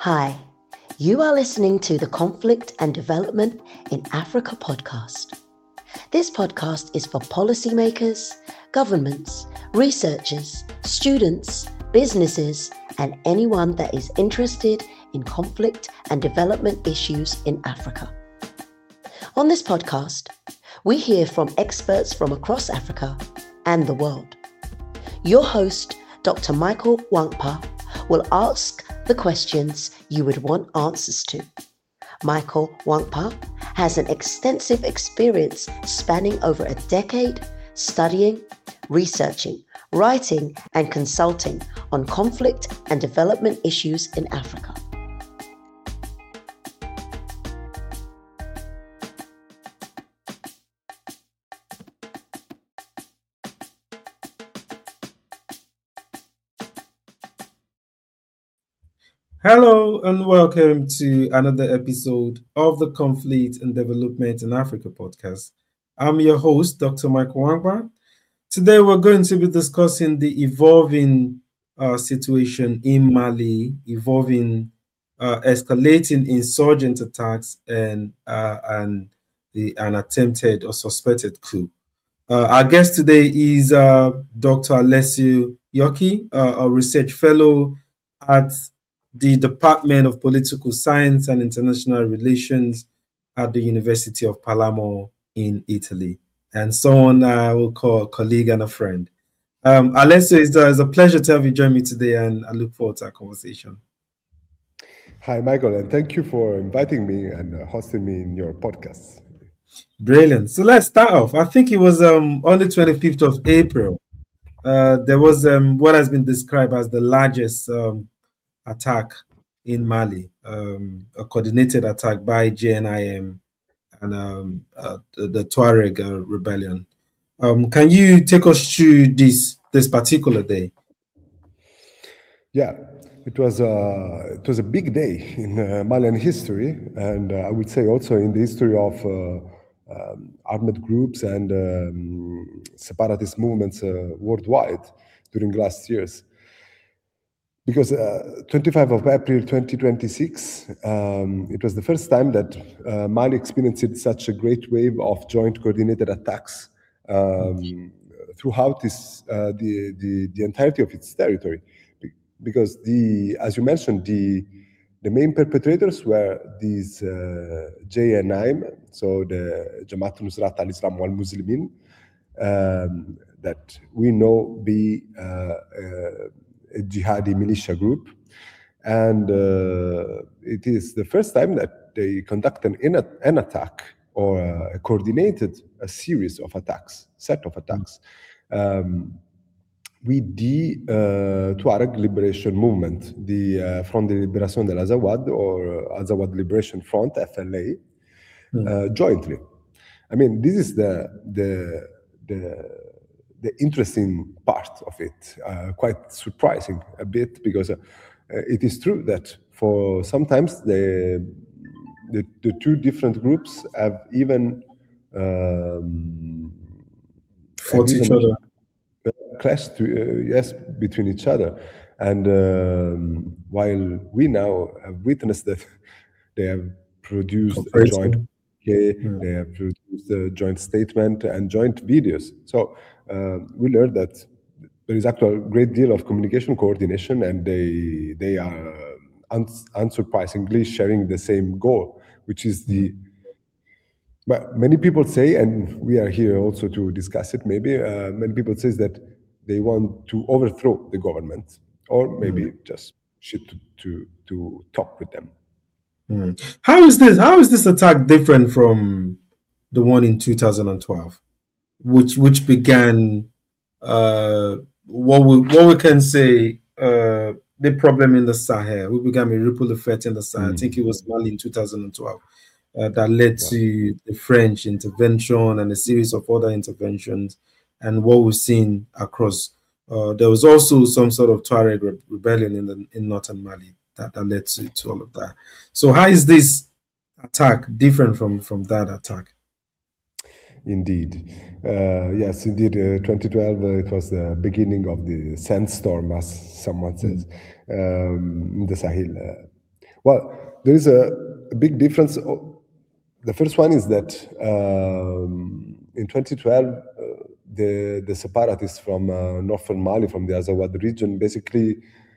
Hi, you are listening to the Conflict and Development in Africa podcast. This podcast is for policymakers, governments, researchers, students, businesses, and anyone that is interested in conflict and development issues in Africa. On this podcast, we hear from experts from across Africa and the world. Your host, Dr. Michael Wankpa, will ask the questions you would want answers to. Michael Wankpa has an extensive experience spanning over a decade studying, researching, writing, and consulting on conflict and development issues in Africa. Hello and welcome to another episode of the Conflict and Development in Africa podcast. I'm your host, Dr. Michael Wankpa. Today we're going to be discussing the evolving situation in Mali, escalating insurgent attacks and an attempted or suspected coup. Our guest today is Dr. Alessio Yoki, a research fellow at the Department of Political Science and International Relations at the University of Palermo in Italy, and someone I will call a colleague and a friend. Alessio, it's a pleasure to have you join me today, and I look forward to our conversation. Hi, Michael, and thank you for inviting me and hosting me in your podcast. Brilliant. So let's start off. I think it was on the 25th of April. There was what has been described as the largest attack in Mali, a coordinated attack by JNIM and the Tuareg rebellion. Can you take us through this particular day? Yeah, it was a big day in Malian history, and I would say also in the history of armed groups and separatist movements worldwide during last years. Because 25th of April 2026, it was the first time that Mali experienced such a great wave of joint coordinated attacks throughout the entirety of its territory. Because as you mentioned, the main perpetrators were these JNIM, so the Jamaat Nusrat al-Islam wal-Muslimin, that we know be a jihadi militia group, and it is the first time that they conduct an attack or a coordinated series of attacks, set of attacks, with the Tuareg Liberation Movement, the Front de Libération de l'Azawad or Azawad Liberation Front (FLA), jointly. I mean, this is the interesting part of it, quite surprising a bit, because it is true that for sometimes the two different groups have even fought each other, clashed between each other, and while we now have witnessed that they have produced a joint. They have produced a joint statement and joint videos. So we learned that there is actually a great deal of communication coordination, and they are unsurprisingly sharing the same goal, which is but many people say, and we are here also to discuss it, maybe, many people say that they want to overthrow the government, or maybe just to talk with them. How is this attack different from the one in 2012, which began what we can say the problem in the Sahel? We began a ripple effect in the Sahel. I think it was Mali in 2012 that led to the French intervention and a series of other interventions, and what we've seen across. There was also some sort of Tuareg rebellion in northern Mali that led to all of that. So how is this attack different from that attack? Indeed. Yes, indeed. 2012, it was the beginning of the sandstorm, as someone says, in the Sahel. Well, there is a big difference. The first one is that in 2012, the separatists from northern Mali, from the Azawad region, basically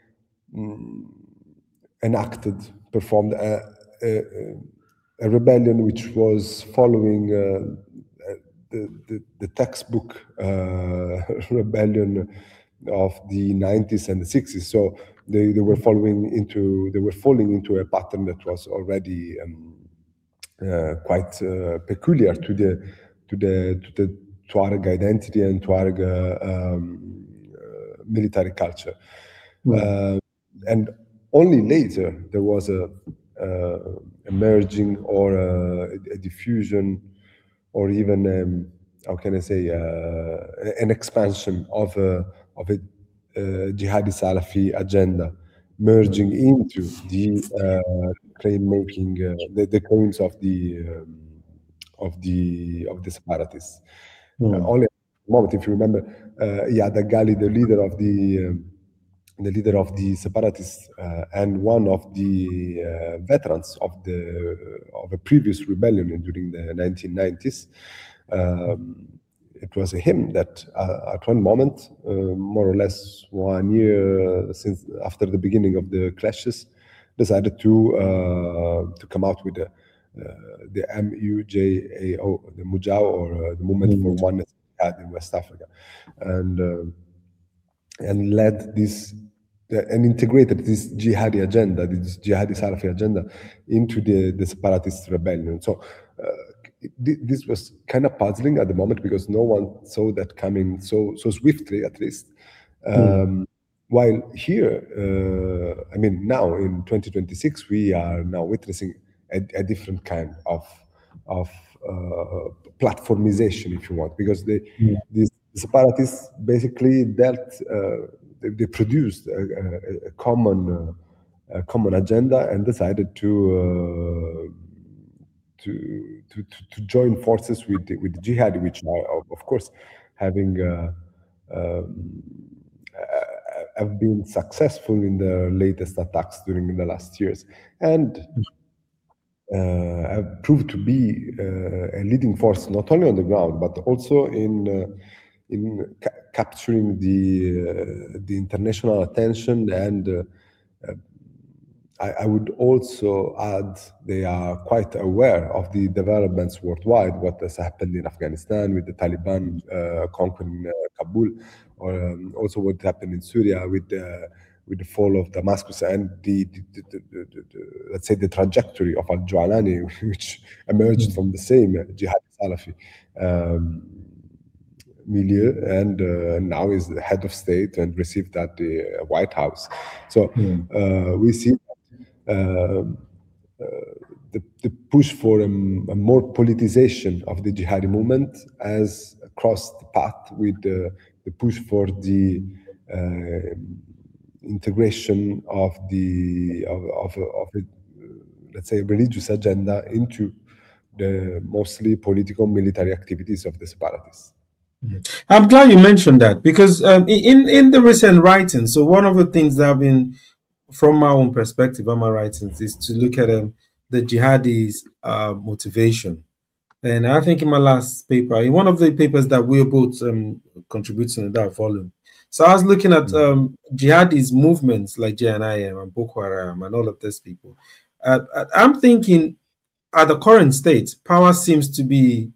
performed a rebellion which was following the textbook rebellion of the 90s and the 60s. So they were falling into a pattern that was already quite peculiar to the Tuareg identity and Tuareg military culture. And only later there was a merging or a diffusion, or even how can I say, an expansion of a jihadi Salafi agenda, merging into the claim making, the claims of the separatists. Only at the moment, if you remember, Iyad Ghali, the leader of the separatists and one of the veterans of a previous rebellion during the 1990s. It was him that at one moment, more or less 1 year after the beginning of the clashes, decided to come out with the MUJAO, the Mujao, or the Movement for Oneness in West Africa, and led this and integrated this jihadi agenda, this jihadi Salafi agenda, into the separatist rebellion. So this was kind of puzzling at the moment, because no one saw that coming so swiftly, at least. While here, I mean, now in 2026, we are now witnessing a different kind of platformization, if you want, because these separatists basically they produced a common agenda and decided to join forces with the jihad, which are, of course, having have been successful in the latest attacks during the last years, and have proved to be a leading force not only on the ground but also in capturing the international attention. And I would also add, they are quite aware of the developments worldwide, what has happened in Afghanistan with the Taliban conquering Kabul, or also what happened in Syria with the fall of Damascus, and let's say the trajectory of al-Jawlani, which emerged from the same jihad Salafi milieu, and now is the head of state and received at the White House. So we see the push for a more politicization of the jihadi movement has crossed the path with the push for the integration of let's say, religious agenda into the mostly political military activities of the separatists. I'm glad you mentioned that, because in the recent writings, so one of the things that have been, from my own perspective on my writings, is to look at the jihadis' motivation. And I think in my last paper, in one of the papers that we're both contributing to that volume, so I was looking at jihadis' movements like JNIM and Boko Haram and all of these people. I'm thinking, at the current state, power seems to be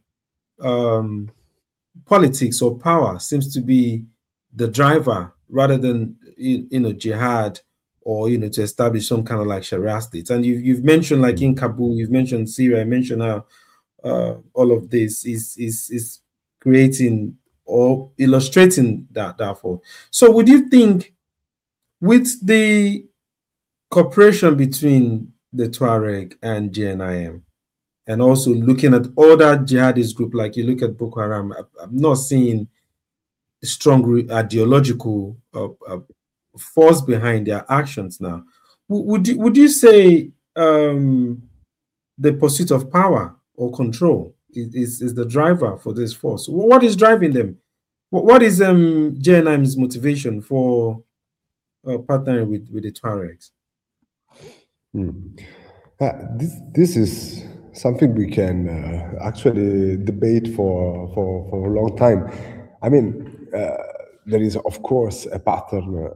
politics, or power seems to be the driver, rather than jihad, or to establish some kind of like Sharia state. And you've mentioned, like in Kabul, you've mentioned Syria, I mentioned how all of this is creating or illustrating that, therefore. So would you think, with the cooperation between the Tuareg and JNIM, and also looking at other jihadist group, like you look at Boko Haram, I'm not seeing strong ideological force behind their actions now. Would you say the pursuit of power or control is the driver for this force? What is driving them? What is JNIM's motivation for partnering with the Tuaregs? This is something we can actually debate for a long time. I mean, there is of course a pattern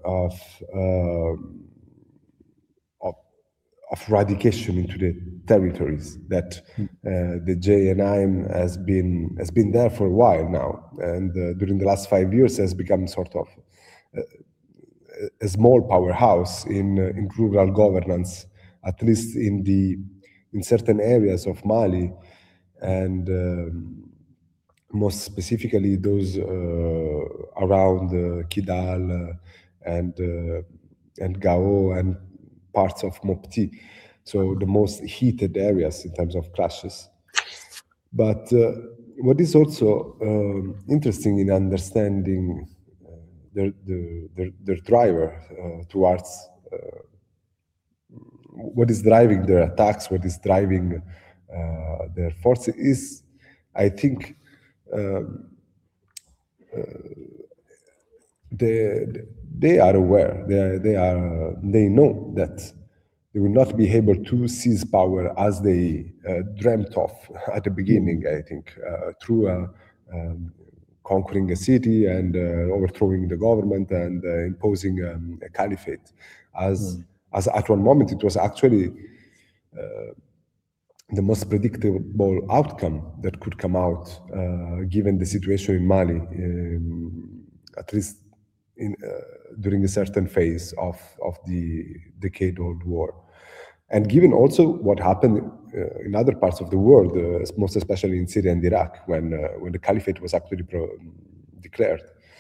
of of radication into the territories that the JNIM has been there for a while now, and during the last 5 years has become sort of a small powerhouse in rural governance, at least in certain areas of Mali, and most specifically those around Kidal and Gao and parts of Mopti, so the most heated areas in terms of clashes. But what is also interesting in understanding their driver towards what is driving their attacks, what is driving their force is, I think, they are aware. They know that they will not be able to seize power as they dreamt of at the beginning. I think through conquering a city and overthrowing the government and imposing a caliphate. As at one moment it was actually the most predictable outcome that could come out, given the situation in Mali, at least during a certain phase of the decade-old war. And given also what happened in other parts of the world, most especially in Syria and Iraq, when the caliphate was actually declared.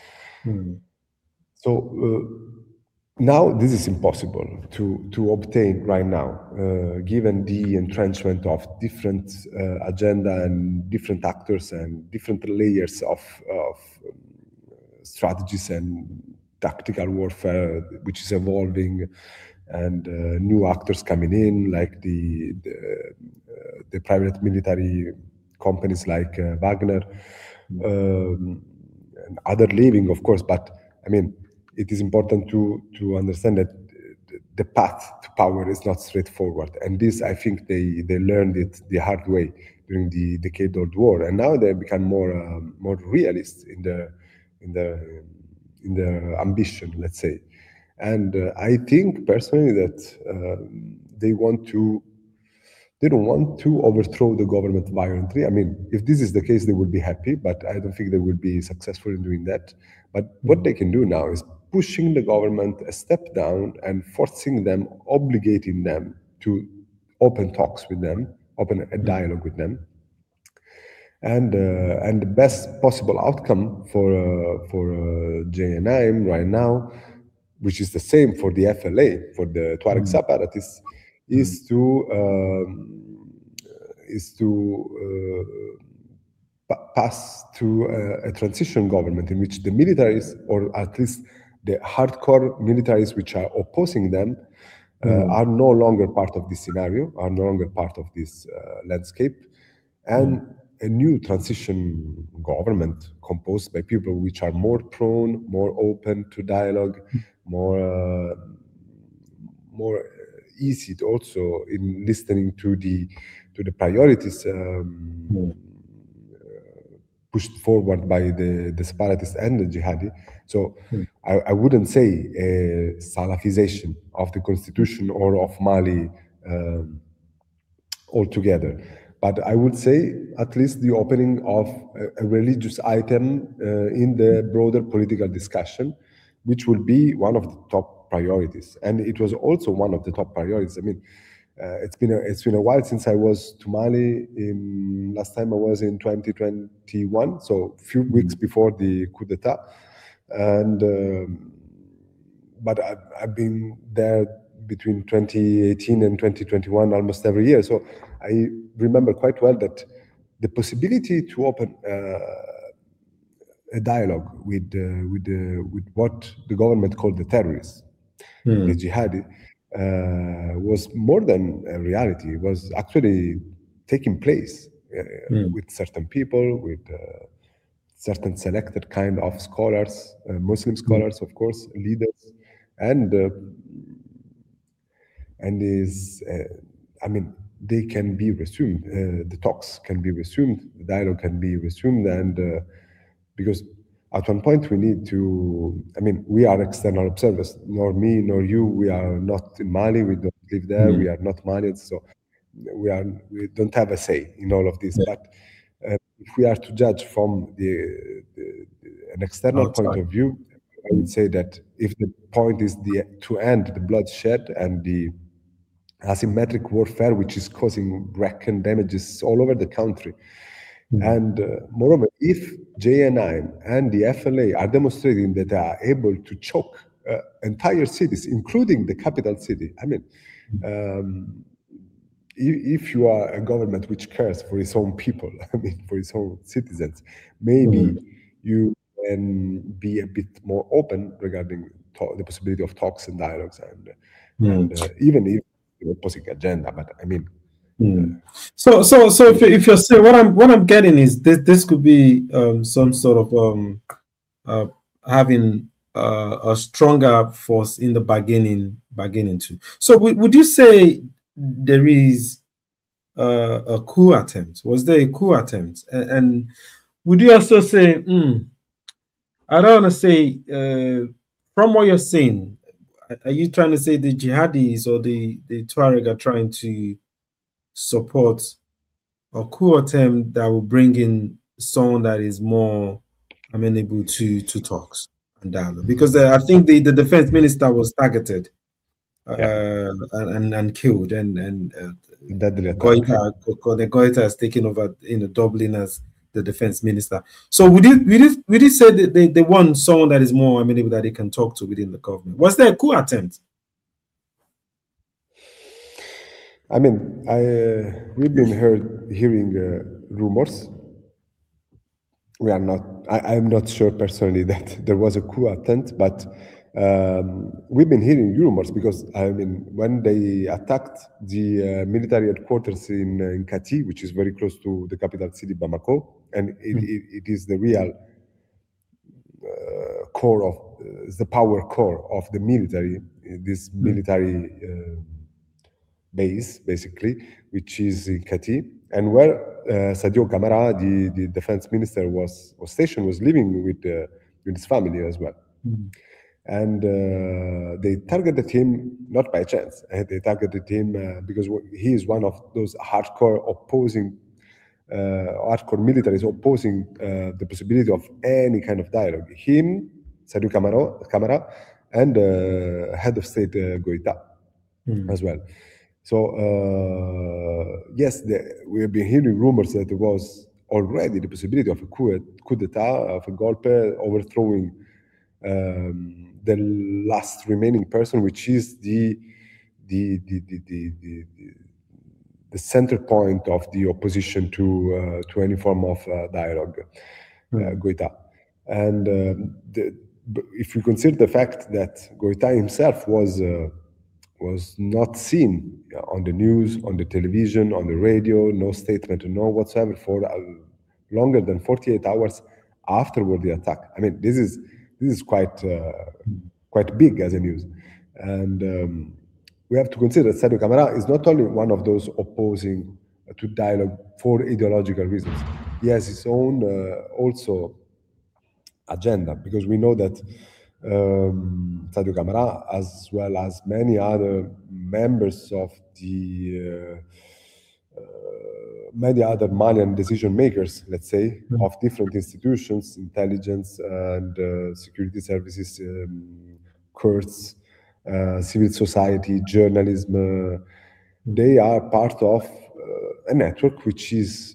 So now this is impossible to obtain right now, given the entrenchment of different agenda and different actors and different layers of strategies and tactical warfare, which is evolving, and new actors coming in, like the private military companies like Wagner, and other leaving, of course. But I mean, it is important to understand that the path to power is not straightforward, and this, I think, they learned it the hard way during the decade-old war, and now they become more realist in their ambition, let's say. And I think personally that they don't want to overthrow the government violently. I mean, if this is the case, they would be happy, but I don't think they will be successful in doing that. But what they can do now is pushing the government a step down and forcing them, obligating them to open talks with them, open a dialogue with them. And the best possible outcome for JNIM right now, which is the same for the FLA, for the Tuareg separatists, is to pass to a transition government in which the militaries, or at least the hardcore militaries which are opposing them, are no longer part of this scenario, are no longer part of this landscape, and a new transition government composed by people which are more prone, more open to dialogue, more easy to also in listening to the priorities pushed forward by the separatists and the jihadi. So I wouldn't say a Salafization of the constitution or of Mali altogether, but I would say at least the opening of a religious item in the broader political discussion, which will be one of the top priorities. And it was also one of the top priorities. I mean, it's been a while since I was to Mali. Last time I was in 2021, so a few weeks before the coup d'etat, and but I've been there between 2018 and 2021 almost every year. So I remember quite well that the possibility to open a dialogue with what the government called the terrorists, the jihadi, was more than a reality. It was actually taking place with certain people, with certain selected kind of scholars, Muslim scholars, of course, leaders, and and is, I mean, they can be resumed. The talks can be resumed. The dialogue can be resumed, and because at one point we need to. I mean, we are external observers. Nor me, nor you. We are not in Mali. We don't live there. We are not Malians, so we don't have a say in all of this. But if we are to judge from an external point of view, I would say that if the point is to end the bloodshed and the asymmetric warfare, which is causing wreck and damages all over the country, and moreover, if JNI and the FLA are demonstrating that they are able to choke entire cities, including the capital city, I mean, if you are a government which cares for its own people, I mean, for its own citizens, maybe you can be a bit more open regarding the possibility of talks and dialogues, and even if the opposing agenda. But I mean, so if you're saying what I'm getting is this could be some sort of having a stronger force in the bargaining too. So would you say there is a coup attempt? Was there a coup attempt? And would you also say, I don't want to say, from what you're saying, are you trying to say the jihadis or the Tuareg are trying to support a coup attempt that will bring in someone that is more amenable to talks and dialogue? Because I think the defense minister was targeted and killed, and Goita has taken over Dublin as the defense minister. So would you say that they want someone that is more amenable that they can talk to within the government? Was there a coup attempt? I mean, we've been hearing rumors. We are not. I'm not sure personally that there was a coup attempt, but we've been hearing rumors because I mean, when they attacked the military headquarters in Kati, which is very close to the capital city Bamako, and it is the real core of the power core of the military. This military base, basically, which is in Kati, and where Sadio Camara, the defense minister, was stationed, was living with his family as well. And they targeted him not by chance. They targeted him because he is one of those hardcore militaries opposing the possibility of any kind of dialogue. Him, Sadio Camara, and head of state Goita as well. So yes, we have been hearing rumors that there was already the possibility of a coup d'etat, of a golpe, overthrowing the last remaining person, which is the center point of the opposition to any form of dialogue, Goita. And if we consider the fact that Goita himself was not seen on the news, on the television, on the radio, no statement, no whatsoever for longer than 48 hours afterward the attack. I mean, this is quite big as a news, and we have to consider that Sadio Camara is not only one of those opposing to dialogue for ideological reasons. He has his own also agenda, because we know that Sadio Camara, as well as many other members of the many other Malian decision makers, let's say, of different institutions, intelligence and security services, courts, civil society, journalism, they are part of a network which is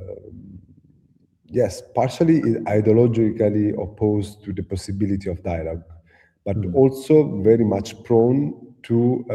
yes, partially ideologically opposed to the possibility of dialogue, but also very much prone to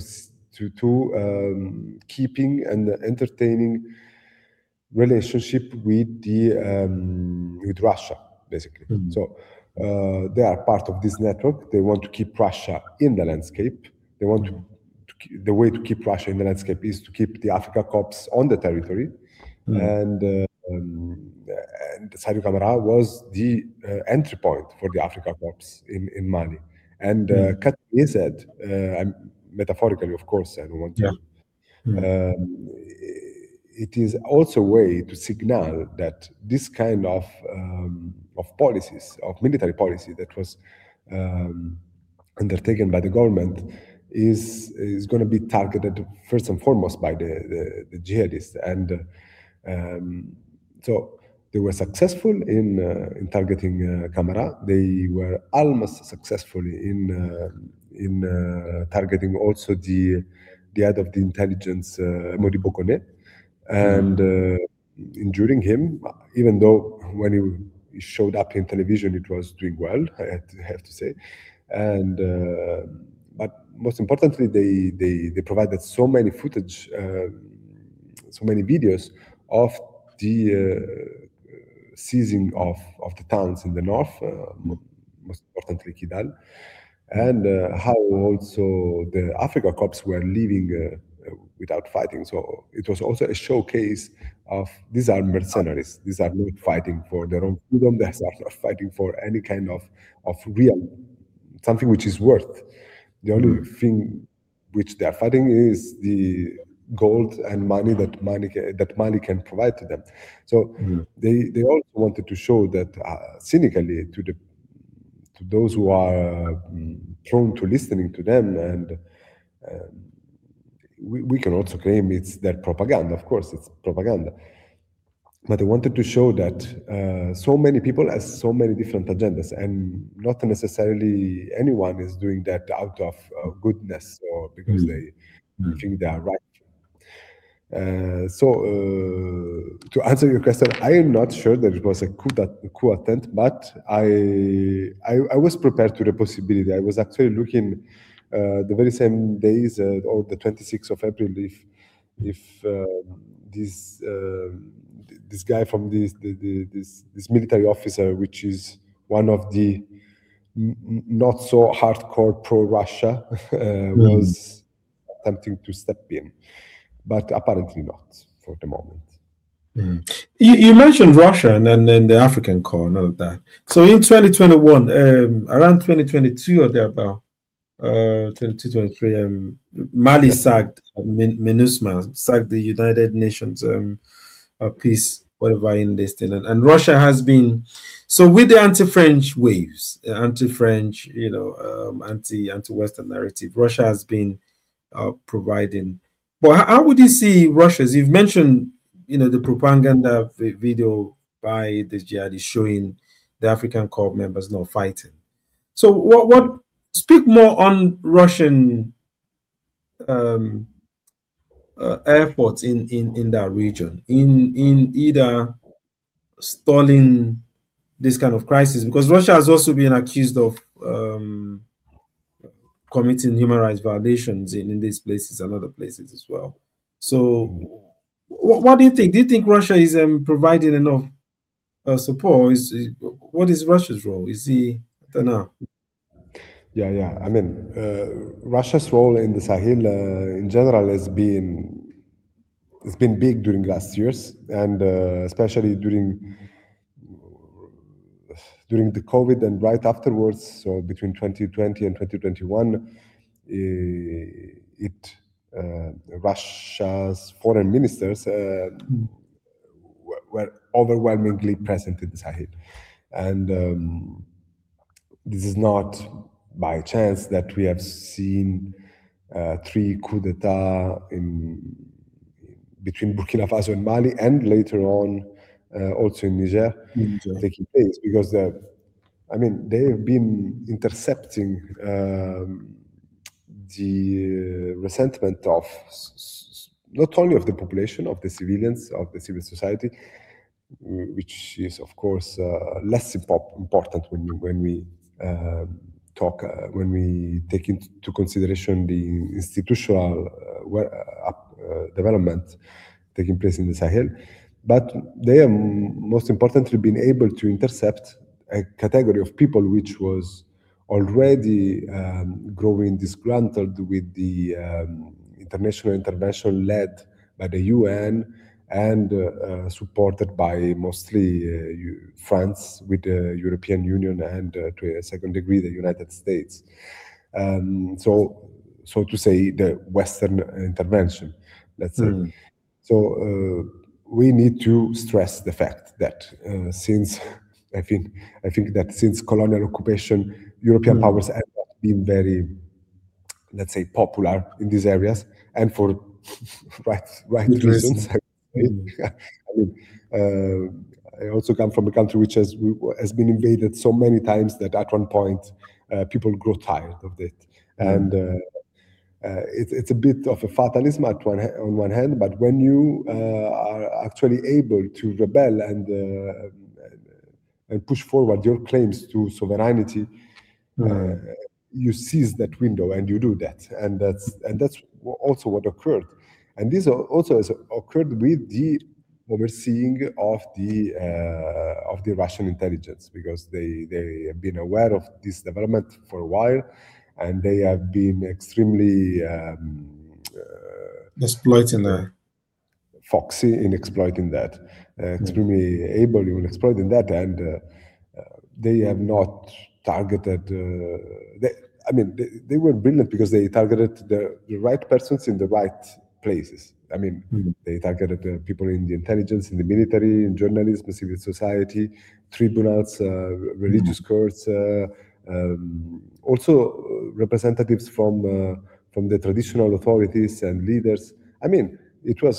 keeping and entertaining relationship with Russia, basically. So they are part of this network. They want to keep Russia in the landscape. They want the way to keep Russia in the landscape is to keep the Africa Corps on the territory, and Sadio Camara was the entry point for the Africa Corps in Mali. And Katni said, metaphorically, of course. I don't want to. Yeah. It is also a way to signal that this kind of policies, of military policy that was undertaken by the government, is going to be targeted first and foremost by the jihadists, and so they were successful in targeting Camara. They were almost successful in targeting also the head of the intelligence, Modibo Kone, and injuring him, even though when he showed up in television, it was doing well, I have to say. And but most importantly, they provided so many footage, so many videos of the seizing of the towns in the north, most importantly Kidal, and how also the Africa Corps were leaving without fighting. So it was also a showcase of these are mercenaries. These are not fighting for their own freedom. These are not fighting for any kind of real, something which is worth. The only thing which they are fighting is the gold and money that Mali can provide to them. So they also wanted to show that cynically to those who are prone to listening to them, and we can also claim it's their propaganda. Of course, it's propaganda. But I wanted to show that so many people have so many different agendas, and not necessarily anyone is doing that out of goodness or because they think they are right. To answer your question, I am not sure that it was a coup attempt, but I was prepared to the possibility. I was actually looking the very same days, or the 26th of April, if this guy from this military officer, which is one of the not so hardcore pro-Russia, was attempting to step in, but apparently not for the moment. You mentioned Russia and then the African Corps and all of that. So in 2021, around 2022 or thereabout, 22-23, Mali sacked MINUSMA, sacked the United Nations peace, whatever in this thing, and Russia has been, so with the anti-French waves, anti-French, anti-Western narrative, Russia has been providing. But how would you see Russia's? You've mentioned, the propaganda video by the jihadists showing the African Corps members not fighting. So what speak more on Russian efforts in that region, in either stalling this kind of crisis, because Russia has also been accused of committing human rights violations in these places and other places as well. So what do you think? Do you think Russia is providing enough support? What is Russia's role? Is he, I don't know. Yeah. I mean, Russia's role in the Sahel in general has been big during last years, and especially during the COVID and right afterwards. So between 2020 and 2021, Russia's foreign ministers were overwhelmingly present in the Sahel, and this is not by chance that we have seen 3 coups d'etat between Burkina Faso and Mali, and later on also in Niger taking place, because they have been intercepting the resentment of not only of the population, of the civilians, of the civil society, which is of course less important when we talk, when we take into consideration the institutional development taking place in the Sahel. But they have most importantly been able to intercept a category of people which was already growing disgruntled with the international intervention led by the UN and supported by mostly France, with the European Union, and to a second degree the United States. So so to say, the Western intervention, let's say. So we need to stress the fact that since I think that since colonial occupation, European powers have not been very, let's say, popular in these areas, and for right reasons. I mean, I also come from a country which has been invaded so many times that at one point people grow tired of it, and it's a bit of a fatalism on one hand, but when you are actually able to rebel and push forward your claims to sovereignty, you seize that window and you do that, and that's also what occurred. And this also has occurred with the overseeing of the Russian intelligence, because they have been aware of this development for a while, and they have been extremely exploiting that, foxy in exploiting that, extremely able in exploiting that, and they have not targeted. They were brilliant because they targeted the right persons in the right places. I mean, they targeted people in the intelligence, in the military, in journalism, civil society, tribunals, religious courts, also representatives from the traditional authorities and leaders. I mean, it was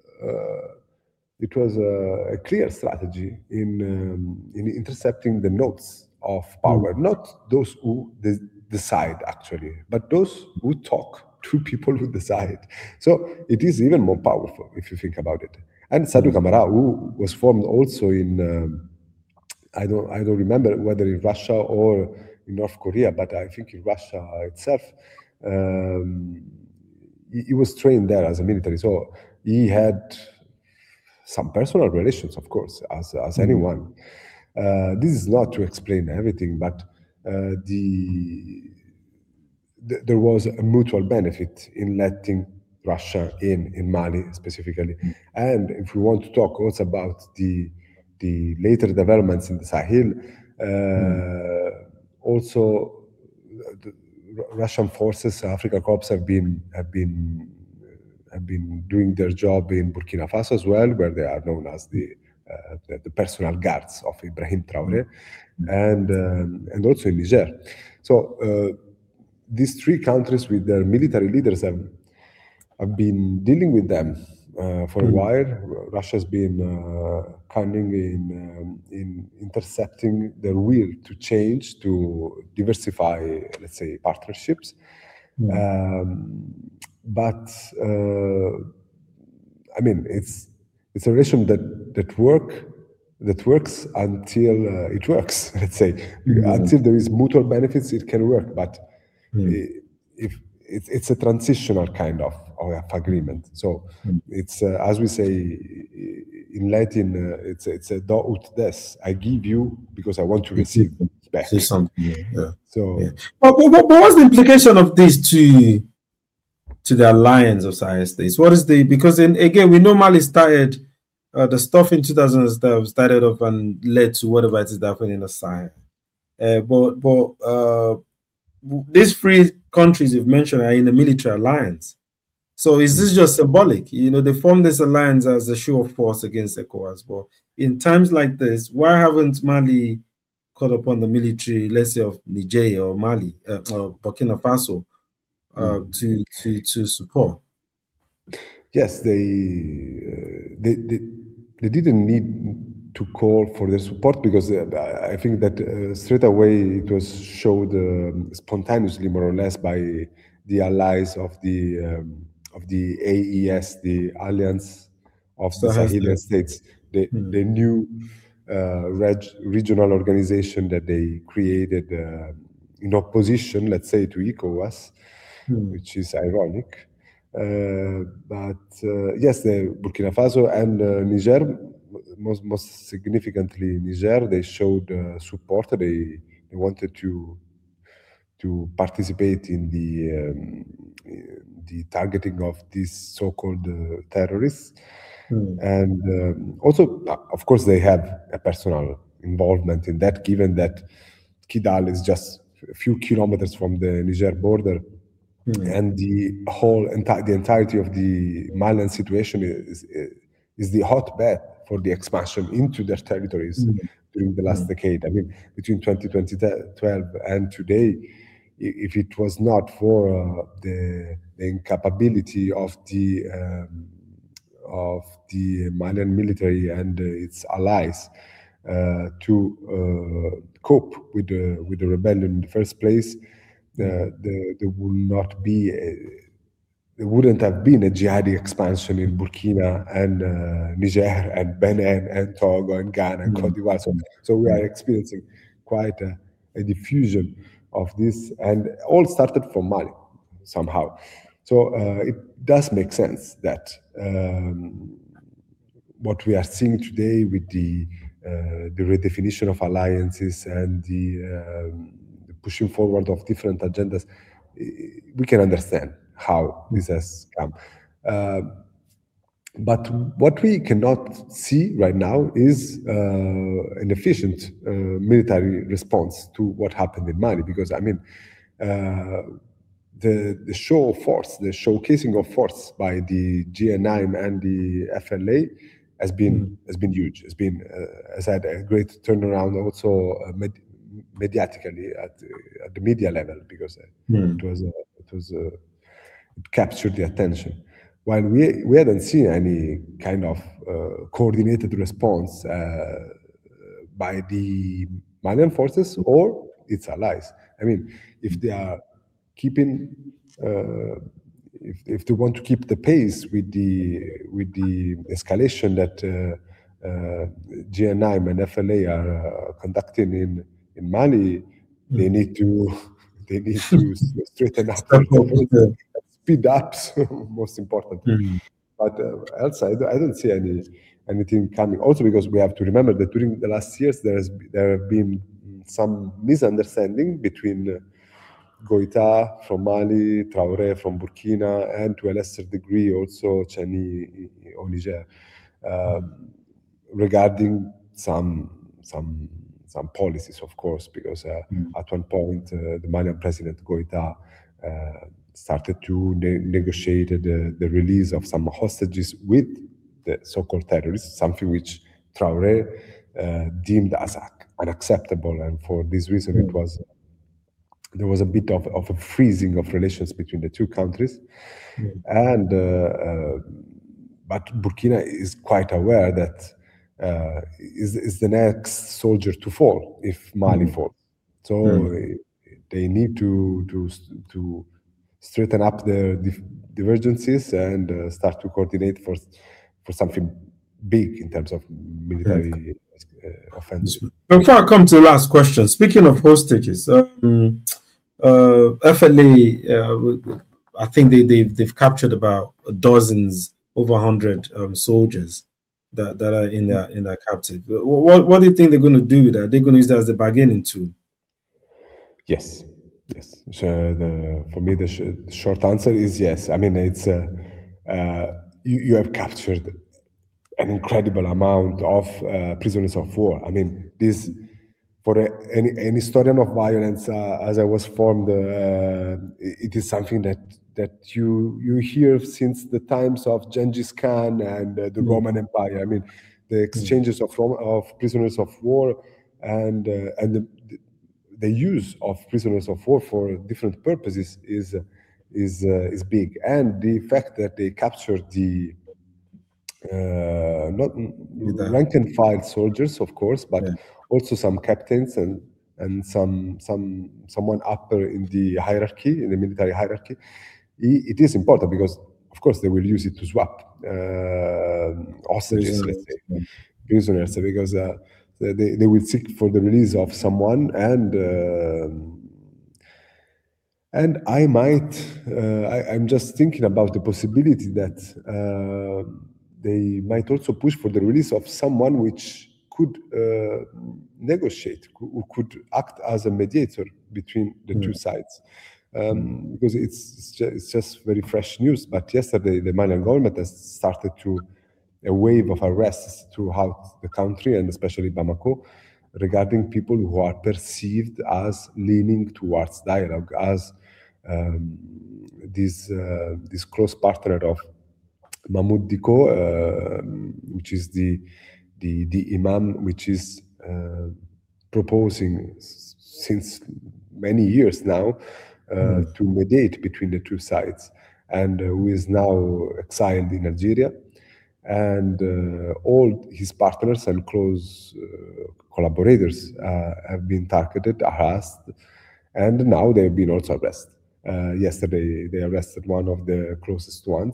a clear strategy in intercepting the nodes of power, not those who decide actually, but those who talk to people who decide. So it is even more powerful if you think about it. And Sadhu Kamara, who was formed also in I don't remember whether in Russia or in North Korea, but I think in Russia itself. He was trained there as a military, so he had some personal relations, of course, as anyone. This is not to explain everything, but there was a mutual benefit in letting Russia in Mali specifically. And if we want to talk also about the later developments in the Sahel, also the Russian forces, Africa Corps, have been doing their job in Burkina Faso as well, where they are known as the personal guards of Ibrahim Traoré, and also in Niger. So these three countries with their military leaders have been dealing with them for a while. Russia has been cunning in intercepting their will to change, to diversify, let's say, partnerships. But I mean, it's a relation that works until it works. Let's say until there is mutual benefits, it can work. But if it's a transitional kind of agreement. So it's as we say in Latin, it's a do ut des. I give you because I want to receive back. Something. Yeah. So, but what's the implication of this to the alliance of Sahel states? What is because then again we normally started the stuff in 2000 started off and led to whatever it is that happened in the Sahel. But these three countries you've mentioned are in a military alliance. So is this just symbolic? You know, they formed this alliance as a show of force against ECOWAS. But in times like this, why haven't Mali called upon the military, let's say of Niger or Mali or Burkina Faso to support? Yes, they didn't need to call for their support because I think that straight away it was showed spontaneously, more or less, by the allies of the AES, the Alliance of the Sahelian States. The new regional organization that they created in opposition, let's say, to ECOWAS, which is ironic. But yes, the Burkina Faso and Niger, most significantly Niger, they showed support. They wanted to participate in the targeting of these so-called terrorists. And also, of course, they have a personal involvement in that, given that Kidal is just a few kilometers from the Niger border. and the entirety of the Malian situation is the hotbed for the expansion into their territories during the last decade. I mean, between 2012 and today, if it was not for the incapability of the Malian military and its allies to cope with the rebellion in the first place, there would not be there wouldn't have been a jihadi expansion in Burkina and Niger and Benin and Togo and Ghana and Cote d'Ivoire. So we are experiencing quite a diffusion of this, and all started from Mali somehow. So it does make sense that what we are seeing today with the redefinition of alliances and the pushing forward of different agendas, we can understand how this has come. But what we cannot see right now is an efficient military response to what happened in Mali, because I mean, the show of force, the showcasing of force by the GNIM and the FLA has been huge. Has had a great turnaround also mediatically at the media level, because it captured the attention. While we hadn't seen any kind of coordinated response by the Malian forces or its allies. I mean, if they are keeping, if they want to keep the pace with the escalation that GNIM and FLA are conducting in Mali, they need to straighten up, speed up, most important. But else, I don't see anything coming. Also, because we have to remember that during the last years there have been some misunderstanding between Goïta from Mali, Traoré from Burkina, and to a lesser degree also Tchani or Niger, regarding some policies, of course, because at one point the Malian president Goïta started to negotiate the release of some hostages with the so-called terrorists, something which Traoré deemed as unacceptable, and for this reason there was a bit of a freezing of relations between the two countries. And but Burkina is quite aware that is the next soldier to fall if Mali falls. So they need to straighten up their divergences and start to coordinate for something big in terms of military offensive. Before I come to the last question, speaking of hostages, FLA, I think they've captured about dozens, over 100 soldiers that are in their captive. What do you think they're going to do with that? They're going to use that as a bargaining tool? Yes. So for me, the short answer is yes. I mean, it's you have captured an incredible amount of prisoners of war. I mean, this for an historian of violence, as I was formed, it is something that you hear since the times of Genghis Khan and the Roman Empire. I mean, the exchanges of prisoners of war and the use of prisoners of war for different purposes is big, and the fact that they captured the not rank and file soldiers, of course, but also some captains and someone upper in the hierarchy, in the military hierarchy. It is important because, of course, they will use it to swap hostages, let's say, prisoners, because they will seek for the release of someone, and I might. I'm just thinking about the possibility that they might also push for the release of someone which could negotiate, who could act as a mediator between the two sides. Because it's just very fresh news. But yesterday, the Malian government has started a wave of arrests throughout the country, and especially Bamako, regarding people who are perceived as leaning towards dialogue, as this close partner of Mahmoud Diko, which is the imam, which is proposing since many years now to mediate between the two sides, and who is now exiled in Algeria. And all his partners and close collaborators have been targeted, harassed, and now they've been also arrested. Yesterday, they arrested one of the closest one,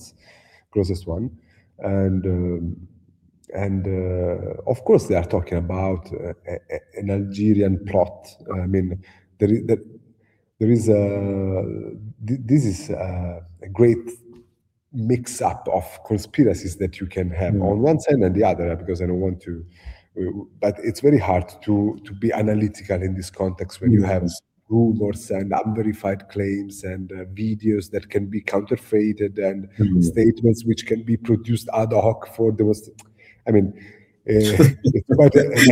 and of course they are talking about an Algerian plot. I mean, this is a great mix up of conspiracies that you can have on one side and the other, because I don't want to, but it's very hard to be analytical in this context when you have rumors and unverified claims and videos that can be counterfeited and statements which can be produced ad hoc for the most. I mean, it's quite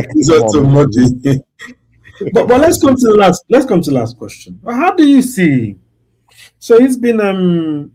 but let's come to the last question. How do you see? So it's been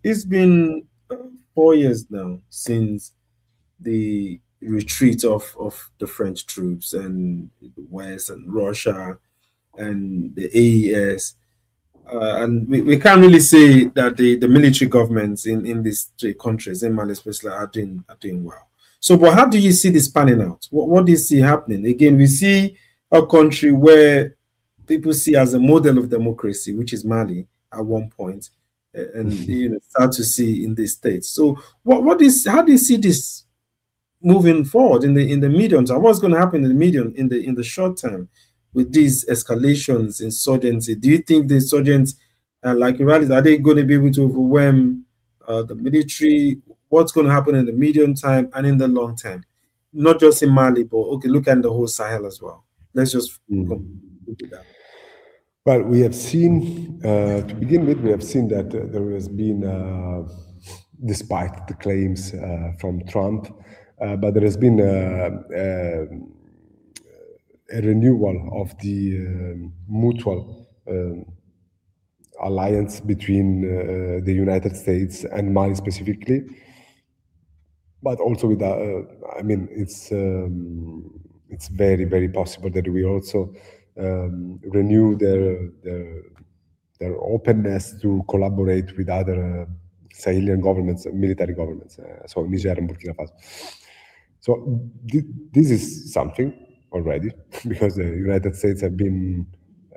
4 years now since the retreat of the French troops and the West and Russia and the AES. And we can't really say that the military governments in these three countries, in Mali especially, are doing well. So, but how do you see this panning out? What do you see happening? Again, we see a country where people see as a model of democracy, which is Mali at one point, and start to see in these states. So, how do you see this moving forward in the medium term? What's going to happen in the short term with these escalations, insurgency? Do you think the insurgents, like rallies, are they going to be able to overwhelm the military? What's going to happen in the medium time and in the long term? Not just in Mali, but look at the whole Sahel as well. Let's just go with that. Well, we have seen, to begin with, that there has been, despite the claims from Trump, but there has been a renewal of the mutual alliance between the United States and Mali specifically, but also with, I mean, it's very, very possible that we also renew their openness to collaborate with other Sahelian governments, military governments, so Niger and Burkina Faso. So this is something already, because the United States have been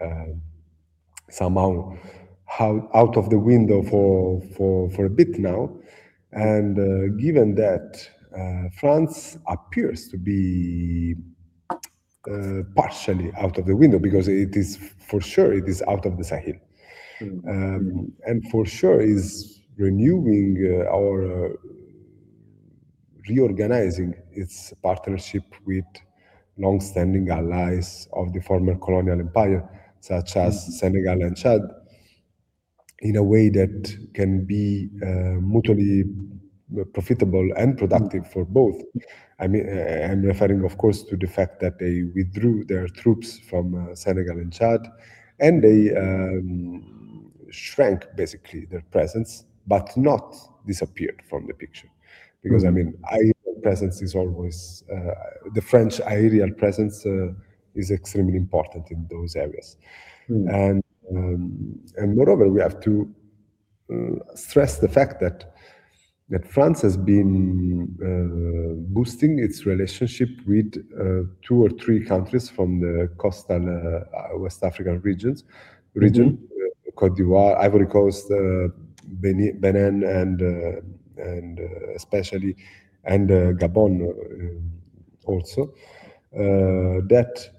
somehow out of the window for a bit now, and given that France appears to be partially out of the window, because it is out of the Sahel, and for sure is renewing or reorganizing its partnership with long-standing allies of the former colonial empire, such as Senegal and Chad, in a way that can be mutually profitable and productive for both. I mean, I'm referring, of course, to the fact that they withdrew their troops from Senegal and Chad, and they shrank basically their presence, but not disappeared from the picture. Because I mean, aerial presence is always the French aerial presence is extremely important in those areas, and moreover, we have to stress the fact that France has been boosting its relationship with 2 or 3 countries from the coastal West African region, Côte d'Ivoire, Ivory Coast, Benin, and especially, and Gabon also. That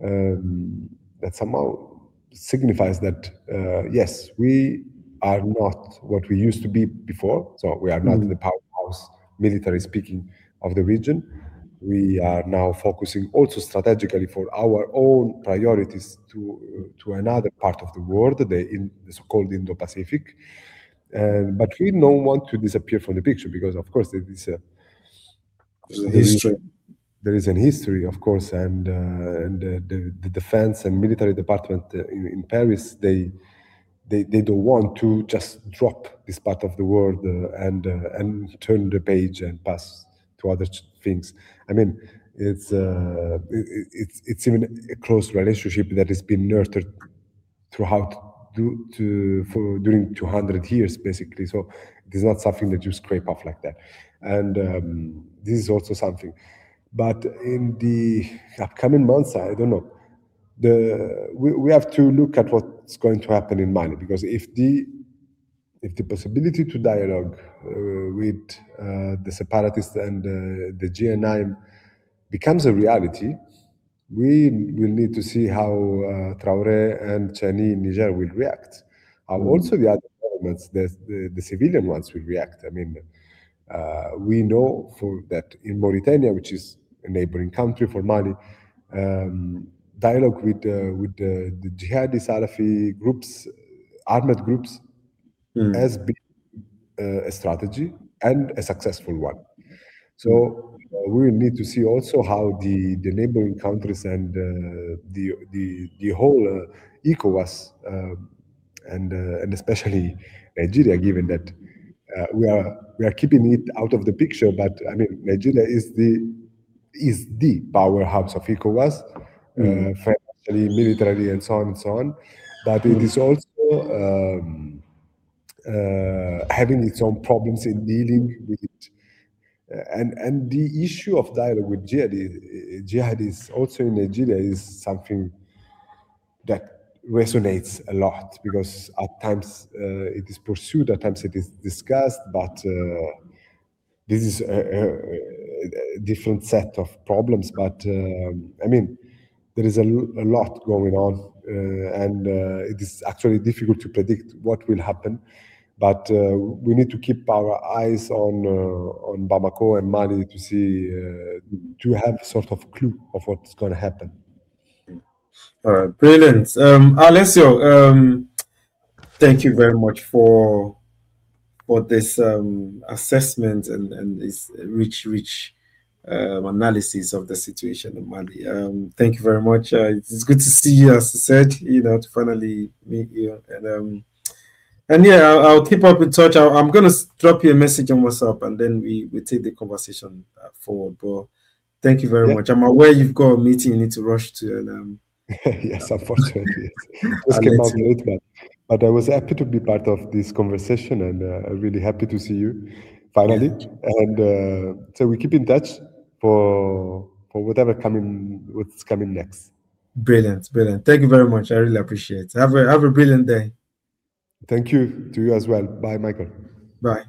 somehow signifies that yes, we are not what we used to be before. So we are not the powerhouse, military speaking, of the region. We are now focusing also strategically for our own priorities to another part of the world, the so-called Indo-Pacific. But we don't want to disappear from the picture, because, of course, there is a history, of course, and the defense and military department in Paris, they they don't want to just drop this part of the world and turn the page and pass to other things. I mean, it's even a close relationship that has been nurtured throughout during 200 years, basically. So it is not something that you scrape off like that. And this is also something. But in the upcoming months, I don't know. We have to look at what's going to happen in Mali, because if the possibility to dialogue with the separatists and the GNI becomes a reality, we will need to see how Traoré and Chani in Niger will react. How also the other governments, the civilian ones, will react. I mean, we know for that in Mauritania, which is a neighboring country for Mali, dialogue with the jihadi Salafi groups, armed groups, has been a strategy and a successful one. So we will need to see also how the neighboring countries and the whole ECOWAS and especially Nigeria, given that we are keeping it out of the picture, but I mean Nigeria is the powerhouse of ECOWAS, financially, militarily, and so on and so on. But it is also having its own problems in dealing with it. And the issue of dialogue with jihadis also in Nigeria is something that resonates a lot, because at times it is pursued, at times it is discussed, but this is a different set of problems. But I mean, there is a lot going on, and it is actually difficult to predict what will happen. But we need to keep our eyes on Bamako and Mali to see, to have sort of clue of what's going to happen. All right, brilliant. Alessio, thank you very much for this assessment and this rich analysis of the situation in Mali. Thank you very much. It's good to see you, as I said, to finally meet you. And yeah, I'll keep up in touch. I'm going to drop you a message on WhatsApp, and then we take the conversation forward. But thank you very much. I'm aware you've got a meeting you need to rush to. And yes, unfortunately, it just came out late, but I was happy to be part of this conversation, and I'm really happy to see you finally. Yeah. And so we keep in touch for what's coming next. Brilliant. Thank you very much. I really appreciate it. Have a brilliant day. Thank you to you as well. Bye, Michael. Bye.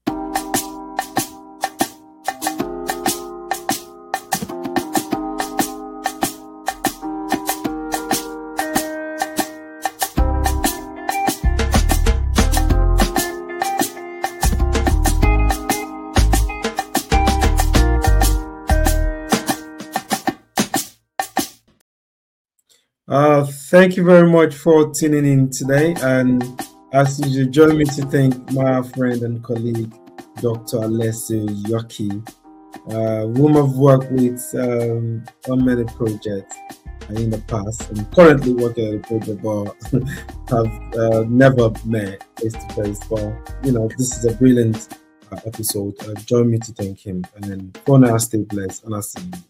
Thank you very much for tuning in today, and as usual, join me to thank my friend and colleague, Dr. Alessio Yoki, whom I've worked with on many projects in the past. I'm currently working on a project, but I've never met face to face. But this is a brilliant episode. Join me to thank him, and then for now, stay blessed, and I'll see you.